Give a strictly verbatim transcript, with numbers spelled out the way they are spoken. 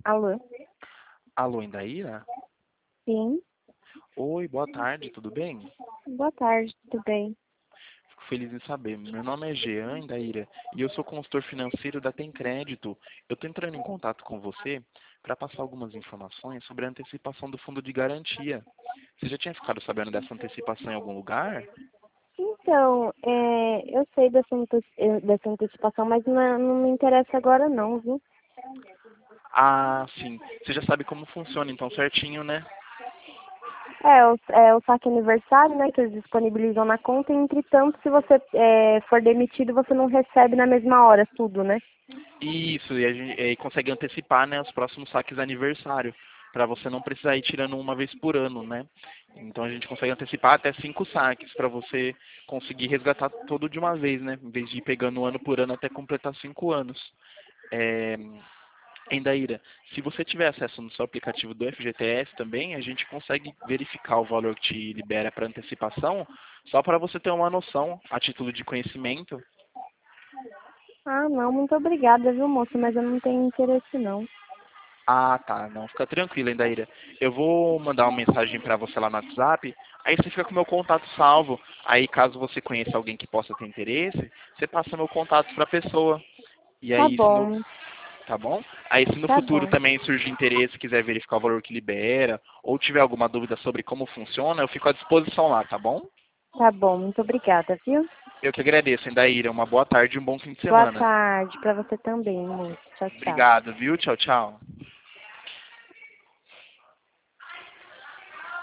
Alô? Alô, Indaíra? Sim. Oi, boa tarde, tudo bem? Boa tarde, tudo bem? Fico feliz em saber. Meu nome é Jean, Indaíra, e eu sou consultor financeiro da Tem Crédito. Eu estou entrando em contato com você para passar algumas informações sobre a antecipação do fundo de garantia. Você já tinha ficado sabendo dessa antecipação em algum lugar? Então, é, eu sei dessa, ante- eh, dessa antecipação, mas não, é- não me interessa agora não, viu? Ah, sim. Você já sabe como funciona, então certinho, né? É, o, é o saque aniversário, né, que eles disponibilizam na conta, e entretanto, se você é, for demitido, você não recebe na mesma hora tudo, né? Isso, e a gente e consegue antecipar, né, os próximos saques de aniversário, para você não precisar ir tirando uma vez por ano, né? Então a gente consegue antecipar até cinco saques para você conseguir resgatar todo de uma vez, né? Em vez de ir pegando ano por ano até completar cinco anos. É, Endaíra, se você tiver acesso no seu aplicativo do F G T S também, a gente consegue verificar o valor que te libera para antecipação, só para você ter uma noção, a título de conhecimento. Ah, não, muito obrigada, viu, moço, mas eu não tenho interesse não. Ah, tá. Não, fica tranquila, Indaíra. Eu vou mandar uma mensagem pra você lá no WhatsApp, aí você fica com o meu contato salvo. Aí, caso você conheça alguém que possa ter interesse, você passa meu contato pra pessoa. E Tá aí, se no... bom, Tá bom? Aí, se no tá futuro bom. também surgir interesse, quiser verificar o valor que libera, ou tiver alguma dúvida sobre como funciona, eu fico à disposição lá, tá bom? Tá bom, muito obrigada, viu? Eu que agradeço, Indaíra. Uma boa tarde e um bom fim de Boa semana. tarde pra você também, moço. Tchau, tchau. Obrigado, viu? Tchau, tchau.